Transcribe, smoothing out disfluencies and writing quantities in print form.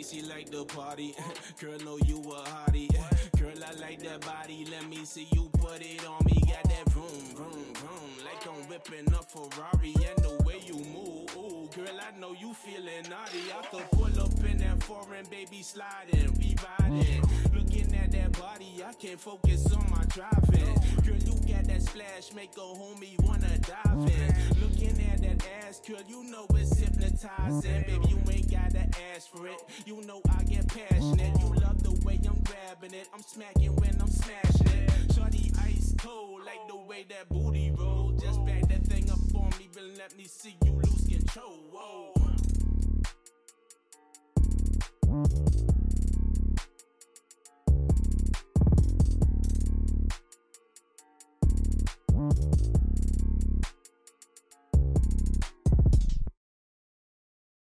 she like the party. Girl, know you a hottie. Girl, I like that body. Let me see you put it on me. Got that vroom, vroom, vroom. Like I'm whipping up Ferrari. And the way you move, ooh, girl, I know you feeling naughty. I could pull up in that foreign, baby, sliding, we riding. Looking at that body, I can't focus on my driving. Girl, you got that splash, make a homie wanna dive in. Looking at that ass, girl, you know it's hypnotizing. Baby, you ain't gotta ask for it. You know I get passionate. You love the way I'm grabbing it. I'm smacking when I'm smashing it. Shorty ice cold, like the way that booty roll. Just back that thing up on me, but let me see you lose control. Whoa.